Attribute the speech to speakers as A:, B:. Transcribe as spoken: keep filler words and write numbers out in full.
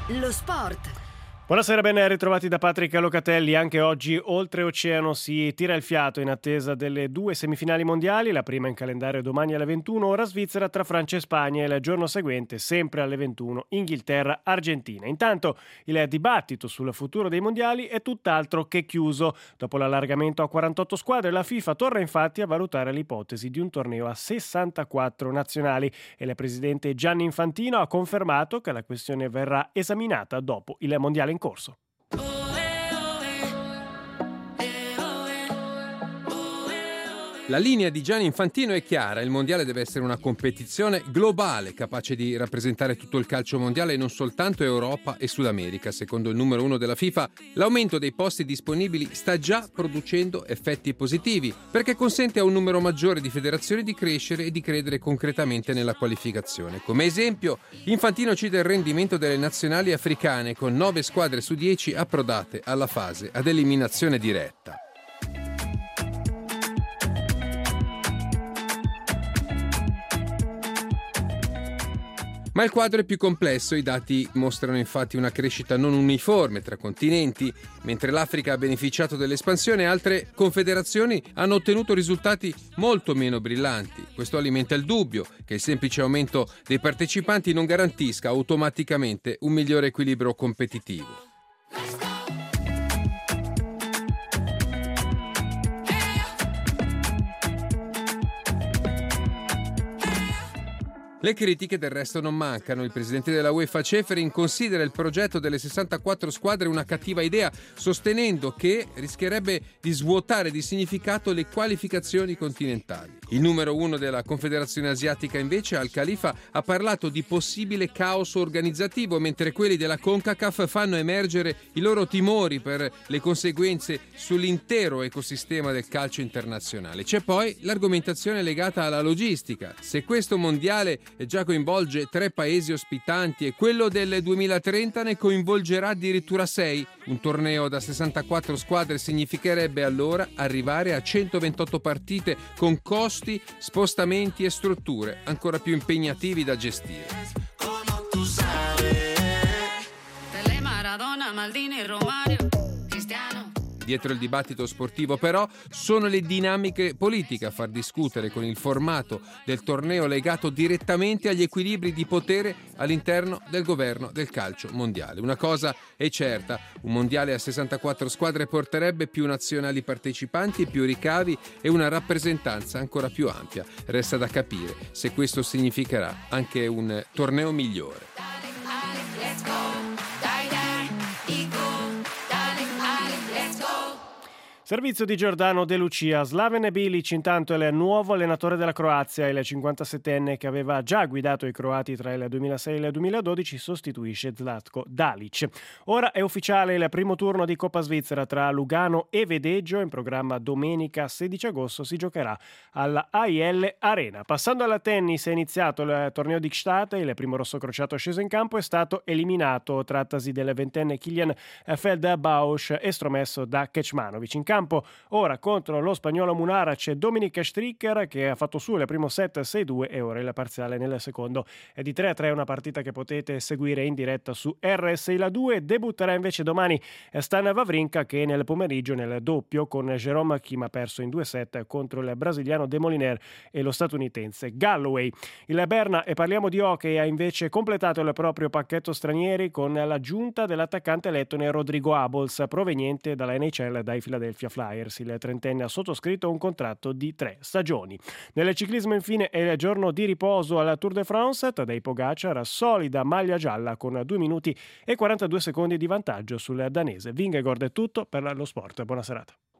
A: Lo sport.
B: Buonasera, ben ritrovati da Patrick Locatelli. Anche oggi oltreoceano si tira il fiato in attesa delle due semifinali mondiali, la prima in calendario domani alle ventuno ora Svizzera tra Francia e Spagna e il giorno seguente sempre alle ventuno Inghilterra-Argentina. Intanto il dibattito sul futuro dei mondiali è tutt'altro che chiuso. Dopo l'allargamento a quarantotto squadre la FIFA torna infatti a valutare l'ipotesi di un torneo a sessantaquattro nazionali e il presidente Gianni Infantino ha confermato che la questione verrà esaminata dopo il mondiale in corso.
C: La linea di Gianni Infantino è chiara: il mondiale deve essere una competizione globale, capace di rappresentare tutto il calcio mondiale e non soltanto Europa e Sud America. Secondo il numero uno della FIFA, l'aumento dei posti disponibili sta già producendo effetti positivi, perché consente a un numero maggiore di federazioni di crescere e di credere concretamente nella qualificazione. Come esempio, Infantino cita il rendimento delle nazionali africane, con nove squadre su dieci approdate alla fase ad eliminazione diretta. Ma il quadro è più complesso. I dati mostrano infatti una crescita non uniforme tra continenti. Mentre l'Africa ha beneficiato dell'espansione, altre confederazioni hanno ottenuto risultati molto meno brillanti. Questo alimenta il dubbio che il semplice aumento dei partecipanti non garantisca automaticamente un migliore equilibrio competitivo. Le critiche del resto non mancano. Il presidente della UEFA Ceferin considera il progetto delle sessantaquattro squadre una cattiva idea, sostenendo che rischierebbe di svuotare di significato le qualificazioni continentali. Il numero uno della Confederazione Asiatica invece, Al Khalifa, ha parlato di possibile caos organizzativo, mentre quelli della CONCACAF fanno emergere i loro timori per le conseguenze sull'intero ecosistema del calcio internazionale. C'è poi l'argomentazione legata alla logistica. Se questo mondiale già coinvolge tre paesi ospitanti e quello del duemilatrenta ne coinvolgerà addirittura sei. Un torneo da sessantaquattro squadre significherebbe allora arrivare a centoventotto partite con costi, spostamenti e strutture ancora più impegnativi da gestire. Dietro il dibattito sportivo, però, sono le dinamiche politiche a far discutere, con il formato del torneo legato direttamente agli equilibri di potere all'interno del governo del calcio mondiale. Una cosa è certa: un mondiale a sessantaquattro squadre porterebbe più nazionali partecipanti, più ricavi e una rappresentanza ancora più ampia. Resta da capire se questo significherà anche un torneo migliore.
B: Servizio di Giordano De Lucia. Slaven Bilic intanto è il nuovo allenatore della Croazia. Il cinquantasettenne, che aveva già guidato i croati tra il duemilasei e il duemiladodici, sostituisce Zlatko Dalic. Ora è ufficiale il primo turno di Coppa Svizzera tra Lugano e Vedeggio. In programma domenica sedici agosto si giocherà alla A I L Arena. Passando alla tennis, è iniziato il torneo di Gstaad. Il primo rossocrociato sceso in campo è stato eliminato. Trattasi del ventenne Kilian Feldbausch, estromesso da Kecmanovic. In campo ora contro lo spagnolo Munara c'è Dominic Stricker, che ha fatto su il primo set sei due e ora il parziale nel secondo è di tre a tre. Una partita che potete seguire in diretta su R S I La due. Debutterà invece domani Stan Wawrinka, che nel pomeriggio nel doppio con Jérôme Kim ha perso in due set contro il brasiliano De Moliner e lo statunitense Galloway. Il Berna, e parliamo di hockey, ha invece completato il proprio pacchetto stranieri con l'aggiunta dell'attaccante lettone Rodrigo Abols, proveniente dalla N H L dai Philadelphia Flyers. Il trentenne ha sottoscritto un contratto di tre stagioni. Nel ciclismo infine è il giorno di riposo alla Tour de France. Tadej Pogacar, solida maglia gialla con due minuti e quarantadue secondi di vantaggio sul danese Vingegaard. È tutto per lo sport. Buona serata.